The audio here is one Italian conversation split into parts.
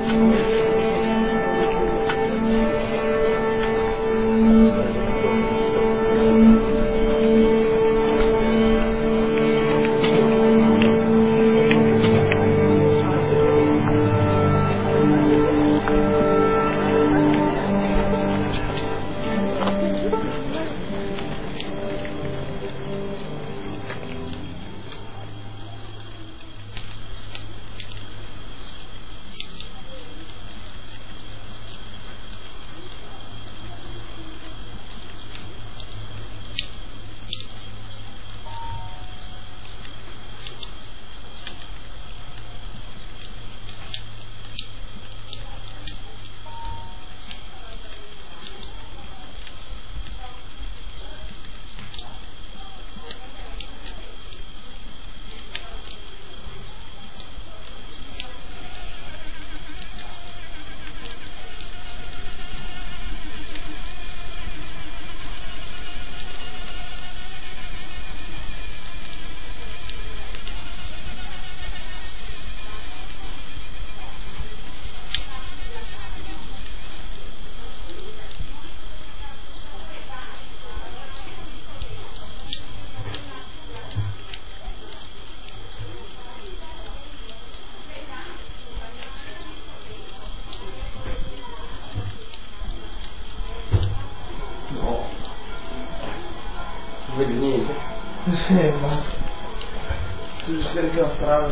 Non vedi niente? Sì, ma tu sei più strano.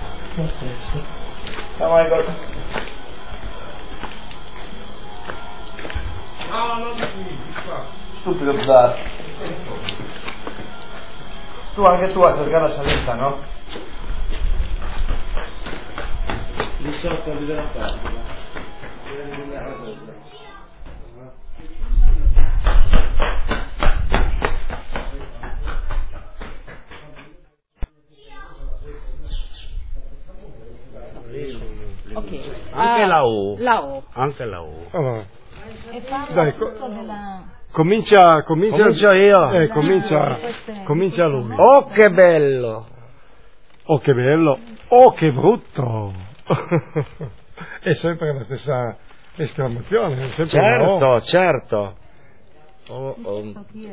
Vai, guarda. No, non qui, qua. Stupido Zar. Tu anche tu a cercare la salita, no? Di sotto di della parte. Ok. Anche la O. La O. Anche la O. Allora, E parla dai, appunto della... comincia Comincio io. comincia lui. Oh, che bello. Oh, che bello. Oh, che brutto. È sempre la stessa esclamazione, è sempre una O. Certo, certo. Oh, oh.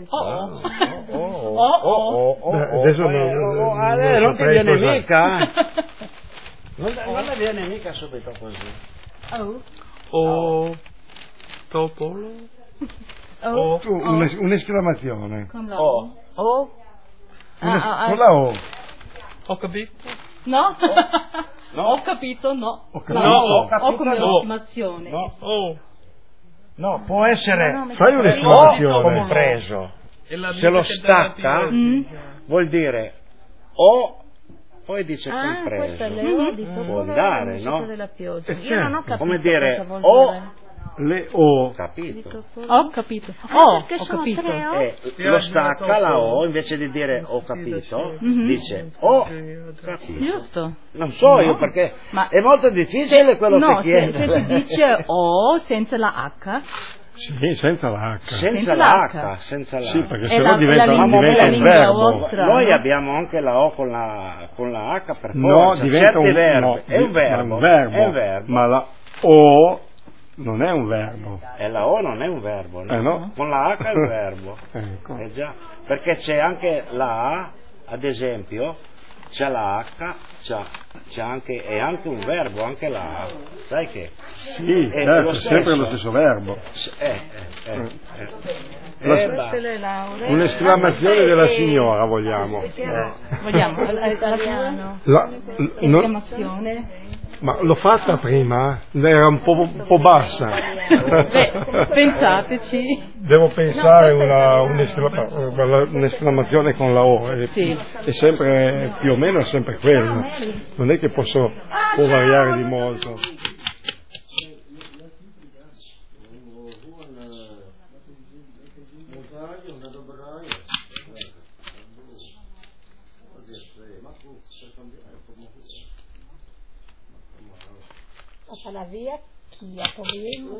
Adesso non ti viene mica? Non ne viene mica subito così. Oh. Oh, topolo. Oh. Un'esclamazione. Con la O. O. Con la O. Ho capito. No? No. Ho capito, no. Ho capito. No, ho capito, Ho come no. esclamazione. No, no, può essere Fai o un'esclamazione. compreso. Se lo stacca vuol dire o poi dice Ah, questa è compreso. l'O di Può Popolo andare, e la no? della pioggia. certo. Io non ho capito Come dire, cosa vuol o- dire. Le O. Capito? Ho capito. Ho perché sono capito. tre O? Lo stacca la O, invece di dire ho capito, dice ho capito. Giusto. Non so No. io perché Ma è molto difficile quello no, che chiede. se si dice O senza la H, Sì, senza la H. Senza la H, senza la Sì, H. perché È sennò la diventa lingua- un è la lingua verbo. vostra. Noi abbiamo anche la O con la H per No, forza, diventa certi un verbi. no, È un verbo. È un verbo. Ma la O non è un verbo. E la O non è un verbo, no? No. Con la H è un verbo. Ecco. Già, perché c'è anche la A, ad esempio, c'è la H, c'è anche, è anche un verbo, anche la A. Sai che? Sì, È certo, lo è sempre lo stesso. stesso verbo. queste le lauree. Un'esclamazione della signora vogliamo. Vogliamo italiano. Non- Esclamazione. ma l'ho fatta prima? Era un po' bassa. Beh, pensateci. Devo pensare un'esclamazione con la O. Sì. È sempre più o meno è sempre quello. Non è che può variare di molto. La via chi ha poverino?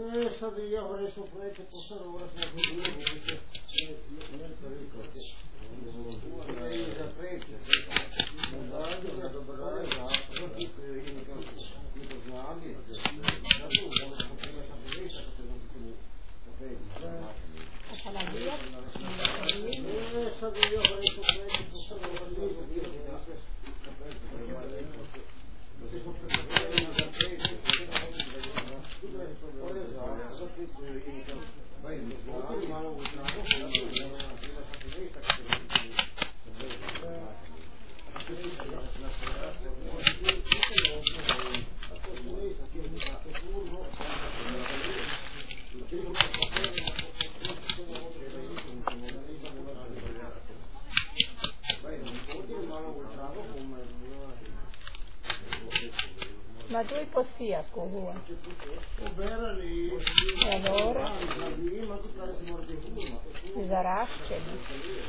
Ma tu posia scusa. E allora? Si zarasceli.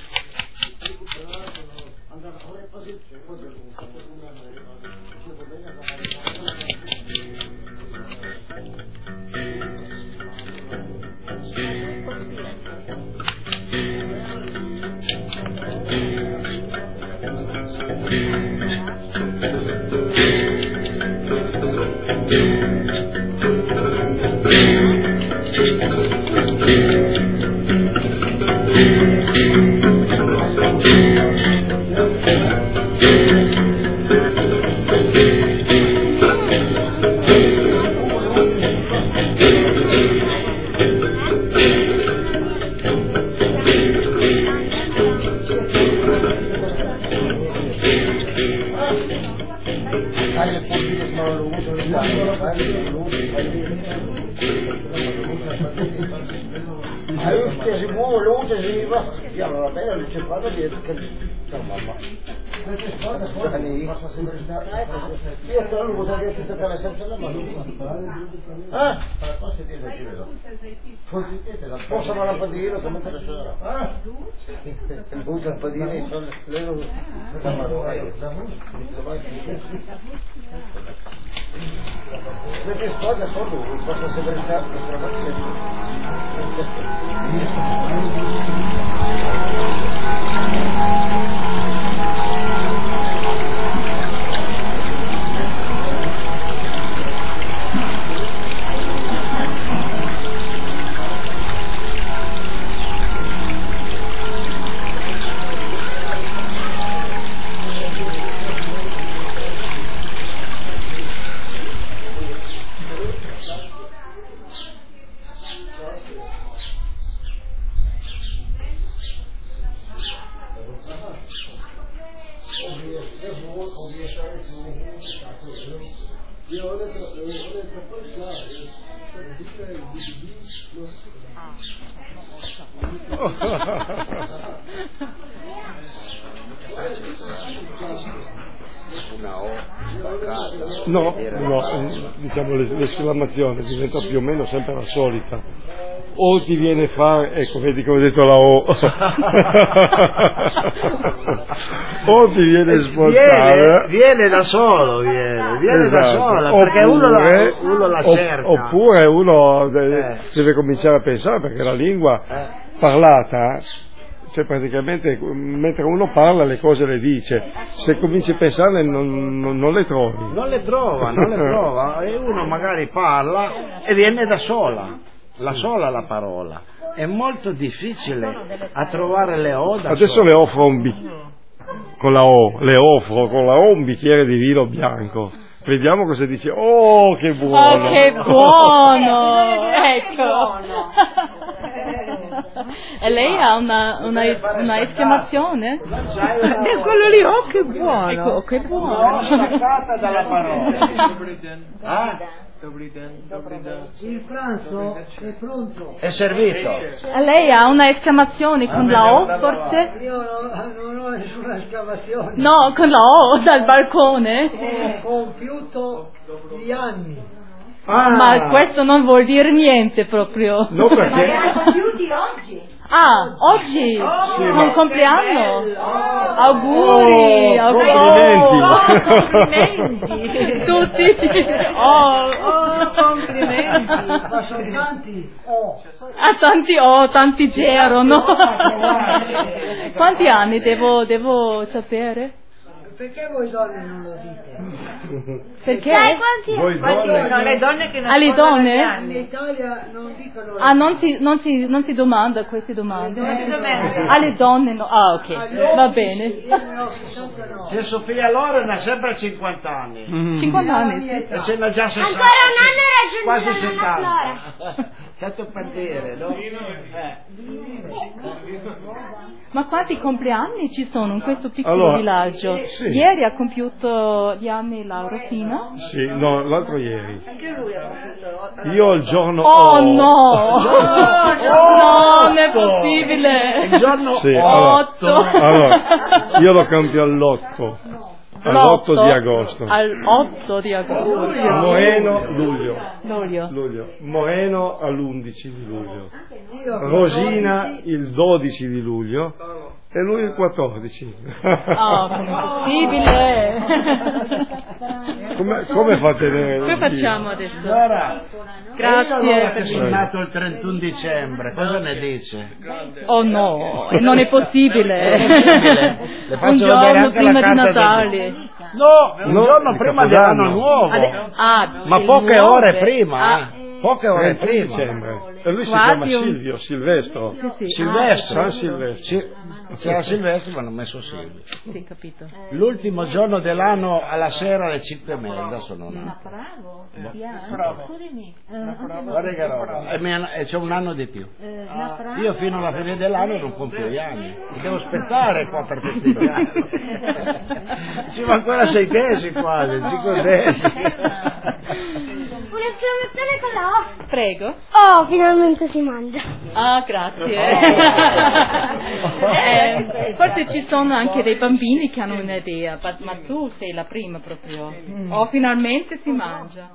Si muove luce, si va, chiama la bella, c'è quando dietro che mamma. Io sono l'uomo che ti sta sempre la mano. Posso la lampadina, come te la sarà? Il buco lampadina e sono le la mano. Perché sposa solo, posso sempre stare No, diciamo l'esclamazione diventa più o meno sempre la solita. O ti viene a fare, ecco, vedi come ho detto la O, o ti viene a smontare. Viene da solo, viene Esatto. da sola, perché uno la cerca. Oppure uno deve cominciare a pensare, perché la lingua parlata, cioè praticamente mentre uno parla le cose le dice, se cominci a pensarle non le trovi. Non le trova, e uno magari parla e viene da sola. La parola è molto difficile a trovare le O da adesso sola. le offro un con la O, le offro con la O un bicchiere di vino bianco, vediamo cosa dice. Oh, che buono, oh, che buono, ecco. E lei ha una esclamazione? E quello lì, oh che buono. Ecco, che buono. Staccata dalla parola. Il pranzo è pronto. È servito. E lei ha una esclamazione con la O forse? Io non ho nessuna esclamazione. No, con la O dal balcone? Ho compiuto gli anni. Ma questo non vuol dire niente proprio. no, perché compiuti oggi. Ah, oggi? Sì, un ma- compleanno? Auguri, complimenti. Tutti. Complimenti. Ma sono tanti. Tanti c'erano. Quanti anni devo sapere? Perché voi donne non lo dite? Perché? Voi donne, le donne che non Alle sposano donne? gli In anni. Italia non dicono... Ah, non si domanda queste domande. Non si domanda. Alle donne no. Ah, ok, va bene. Io ne ho 69. Se Sofia Loren ha sempre 50 anni. 50 anni, sì. E se ne ha già 60. Ancora un anno e Quasi raggiunge la nonna 70. Tanto per dire, no? Ma quanti compleanni ci sono in questo piccolo Allora, villaggio? sì. Ieri ha compiuto gli anni la Rosina. Sì, no, l'altro ieri. Anche lui ha fatto... Io il giorno Oh no! Oh, Non è possibile! Il giorno Sì, 8! allora, io lo compio all'8. All'8 di agosto. Al 8 di agosto. Moeno, luglio. Luglio. Moeno all'11 di luglio. Rosina il 12 di luglio e lui il 14. Oh, come possibile? Come fate Come facciamo adesso? Allora, Grazie. che sono nato il 31 dicembre, cosa ne dice? Oh no, non è possibile. Le faccio Un vedere giorno anche prima la di carta Natale. No, un No, giorno di prima Capodanno. dell'anno nuovo. Ma il poche nuove. ore prima, Ah, poche ore 31 prima. dicembre. E lui si Quasi chiama un- Silvio, Silvestro. sì. Silvestro. San Silvestro. C'era Silvestro ma hanno messo Silvio. Sì, capito. L'ultimo giorno dell'anno alla sera alle 5:30 sono nato. Guarda che roba. E c'è un anno di più. Io fino alla fine dell'anno non compio gli anni. Mi devo aspettare qua per festeggiare. Ci va ancora 6 mesi quasi, 5 mesi. Un'esclamazione con la O. Prego. Oh, finalmente si mangia. Ah, grazie. Forse ci sono anche dei bambini che hanno un'idea, ma tu sei la prima proprio. Oh, finalmente si mangia.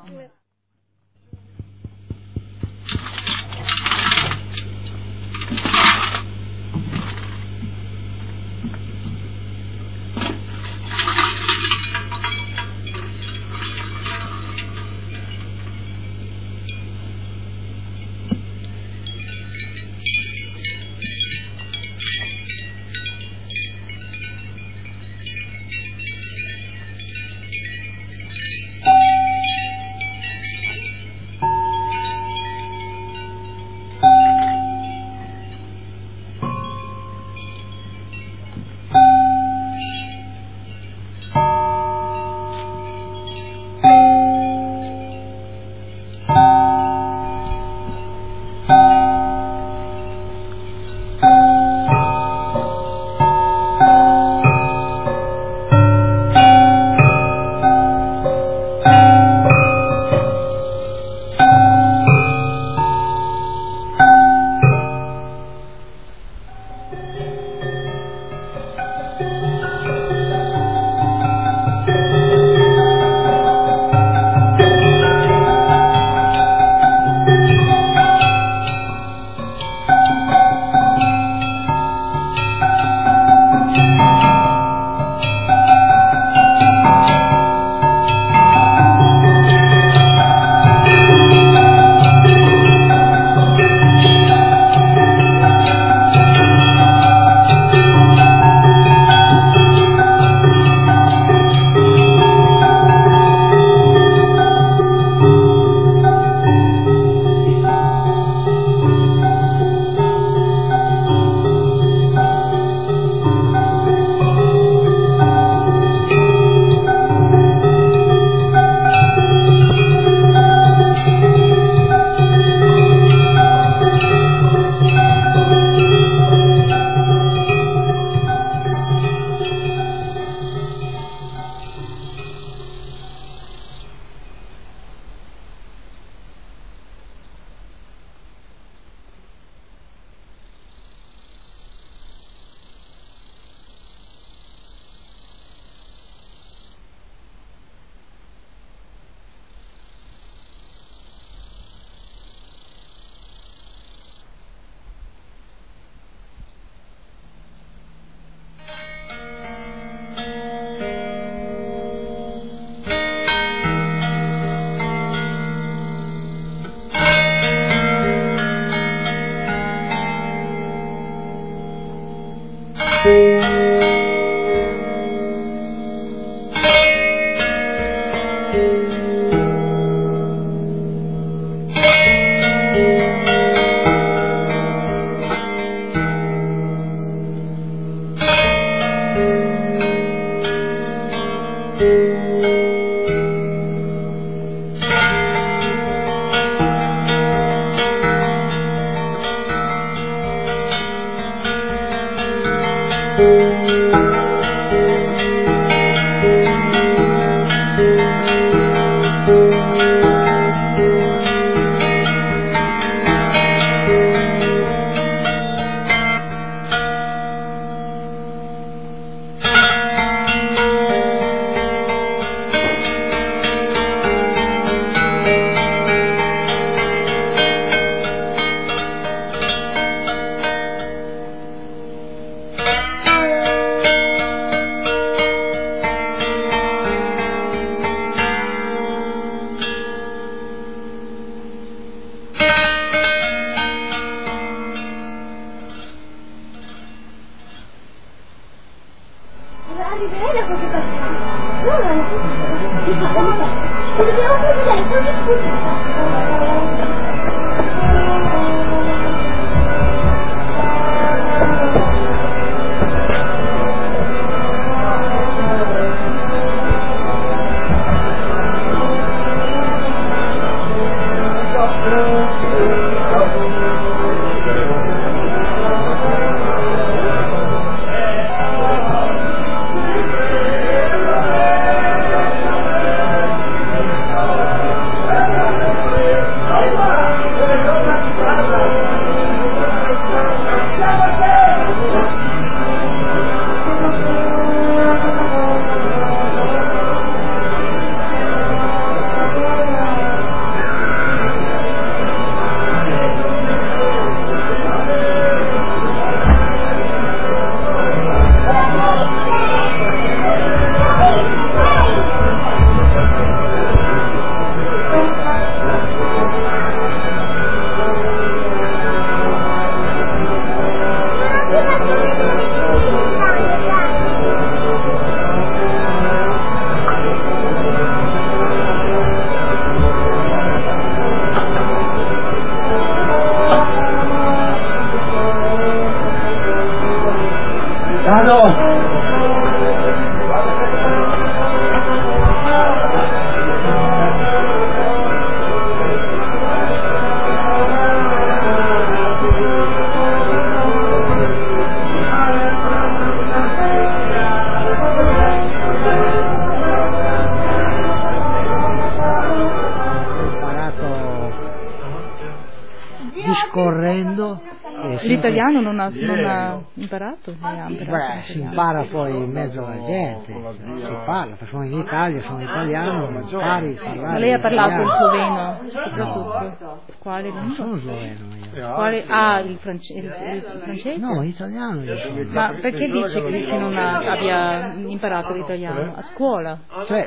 discorrendo. L'italiano non ha imparato? Beh, si impara poi in mezzo alla gente, si parla, sono in Italia, sono italiano, impari a parlare. Ma lei ha parlato il sloveno, soprattutto? No. Quale lingua? Non sono sloveno io. Quale? il francese? No, italiano io sono. Ma perché dice che non abbia imparato l'italiano? A scuola? Cioè,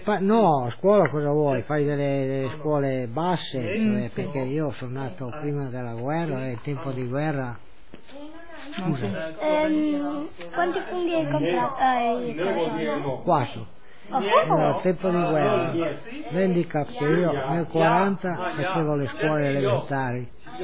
no, a scuola cosa vuoi? Fai delle scuole basse, cioè, perché io sono nato prima della guerra, è tempo di guerra. Scusa. Quanti funghi hai comprato? 4. Era tempo di guerra. Handicap che io nel 40 facevo le scuole elementari.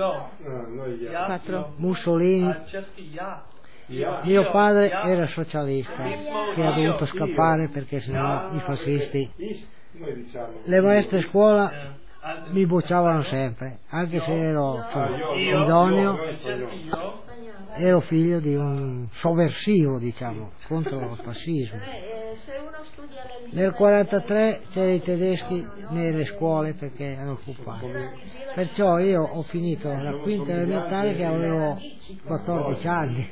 4. Mussolini. Mio padre era socialista, che ha dovuto scappare perché sennò i fascisti. Le maestre scuola mi bocciavano sempre, anche se ero idoneo. Ero figlio di un sovversivo, diciamo, contro il fascismo. Nel 43 c'erano i tedeschi nelle scuole perché erano occupati. Perciò io ho finito la quinta elementare che avevo 14 anni.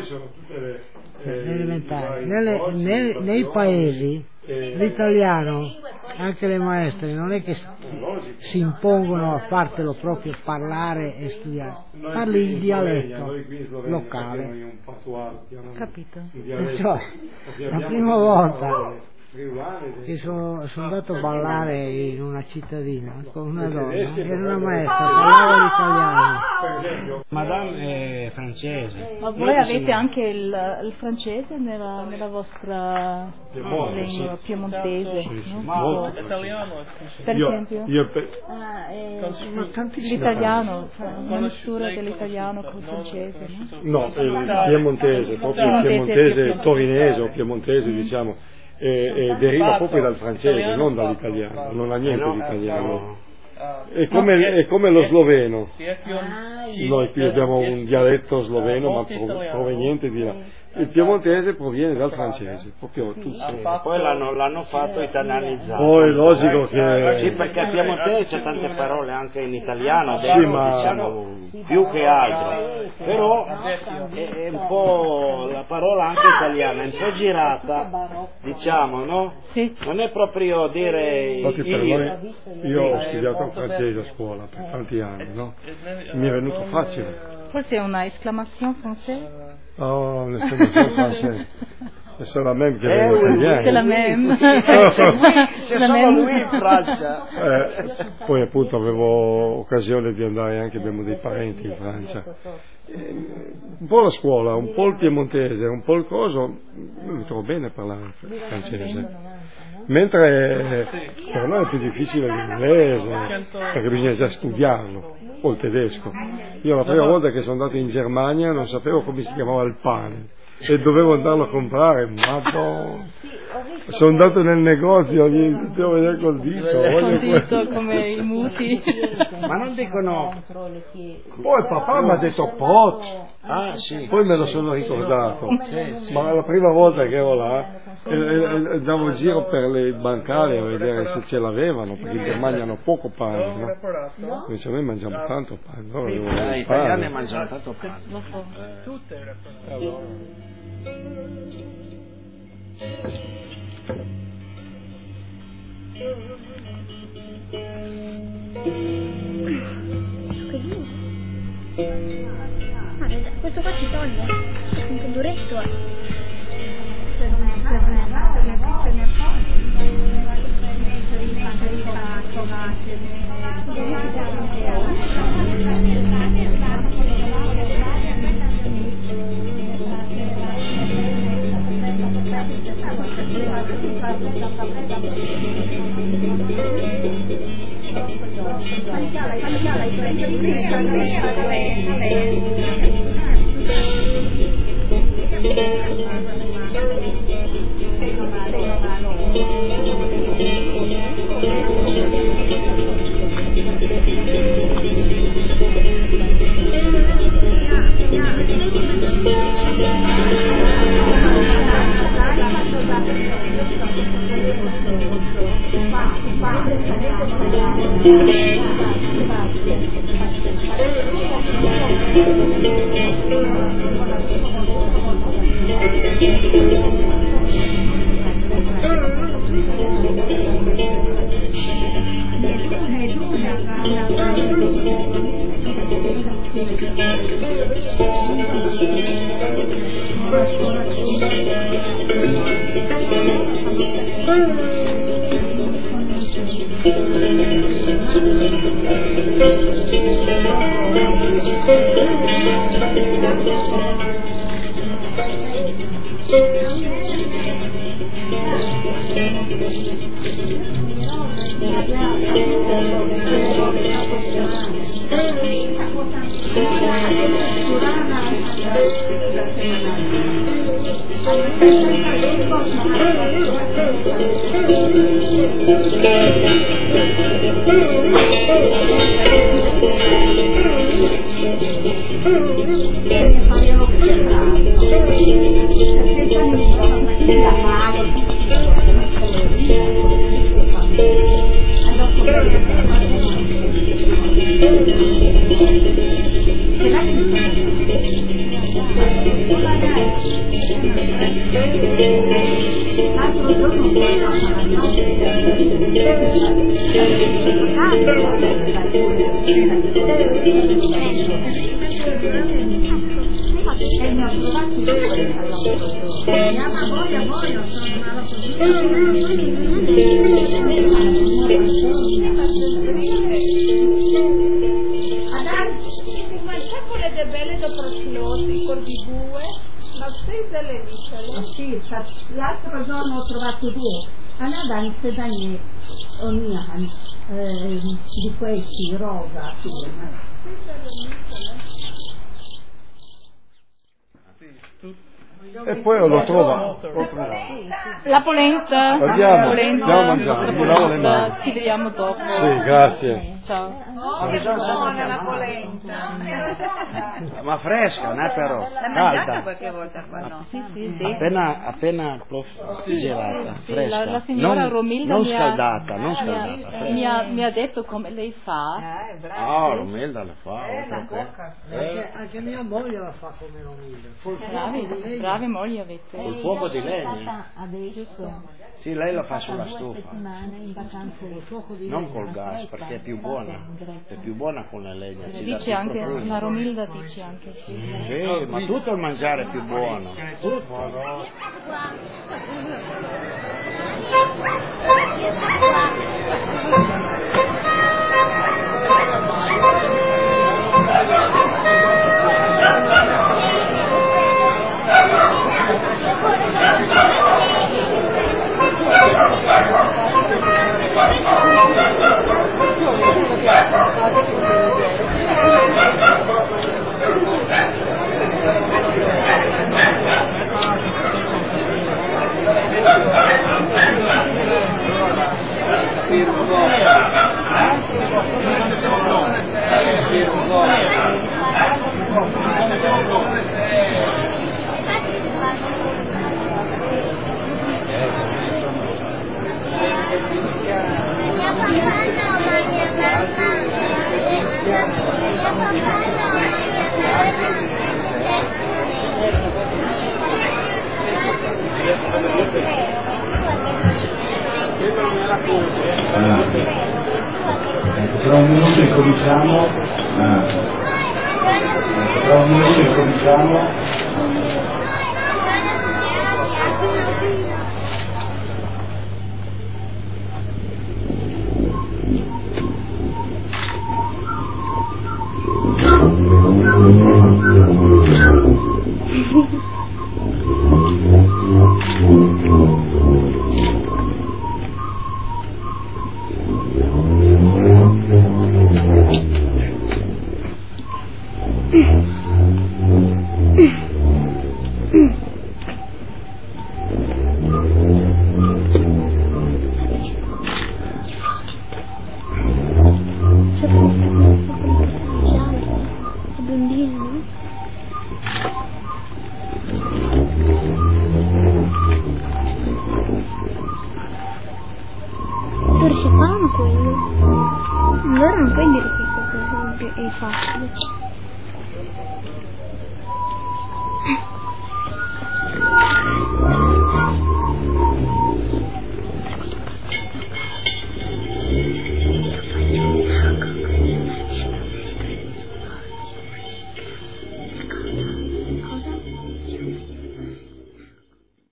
Elementare. Nei paesi l'italiano, anche le maestre, non è che si impongono a fartelo proprio parlare e studiare, parli il dialetto locale. Capito? Perciò la prima volta che sono andato a ballare in una cittadina con una donna, era una maestra, parlava l'italiano. Madame è francese. Ma voi avete anche il francese nella vostra lingua piemontese? Sì, no? molto. Per esempio? L'italiano, una mistura dell'italiano con il francese, no? No, il piemontese, proprio il piemontese torinese o piemontese, diciamo. Deriva proprio dal francese, non dall'italiano, non ha niente di italiano. È come lo sloveno. Noi qui abbiamo un dialetto sloveno ma proveniente di là, Il piemontese proviene dal francese, proprio tutto. Poi l'hanno fatto italianizzato. Poi logico che... Sì, perché il piemontese c'è tante parole anche in italiano, Sì, ma... diciamo, più che altro. Però è un po' la parola anche italiana, è un po' girata, diciamo, no? Sì. Non è proprio dire... Infatti per noi, io ho studiato il francese a scuola per tanti anni, no? Mi è venuto facile. Forse è una esclamation française? Oh, l'esclamazione française. È solo la même che le italiane. C'est la même. C'è solo lui in Francia. Poi appunto avevo occasione di andare anche, abbiamo dei parenti in Francia. Un po' la scuola, un po' il piemontese, un po' il coso, mi trovo bene a parlare francese. Mentre per noi è più difficile l'inglese, perché bisogna già studiarlo, o il tedesco. Io la prima volta che sono andato in Germania non sapevo come si chiamava il pane e dovevo andarlo a comprare, sono andato nel negozio, gli devo vedere col dito, come i muti. Ma non dicono... Poi papà mi ha detto pot, sì. Poi me lo sono ricordato, ma la prima volta che ero là andavo in giro per le bancali a vedere se ce l'avevano, perché in Germania hanno poco pane, no? Invece noi mangiamo tanto pane, no? Gli italiani mangiano tanto pane. Questo qua si toglie, è un po' duretto, L'altro giorno ho trovato due, Anna Sedani Onian, di questi, rosa, e poi lo trovo. La polenta. Andiamo a mangiare, Ci vediamo dopo. Sì, grazie. Ciao. buona la polenta. Ma fresca, né però? L'hai mangiata qualche volta qua, no? Sì. Appena gelata, fresca. La signora Romilda non scaldata, mi ha detto come lei fa. Romilda la fa. Anche mia moglie la fa come Romilda. Brave moglie avete. Col fuoco di legna. Adesso. Sì, lei la fa sulla stufa. In vacanza del fuoco di Non col gas, perché è più buona. È più buona con la legna. Dice anche, la Romilda dice anche. Sì, ma tutto il mangiare è più buono. Tra un minuto incominciamo. Partecipavano quello. Allora non puoi dire che cosa è facile.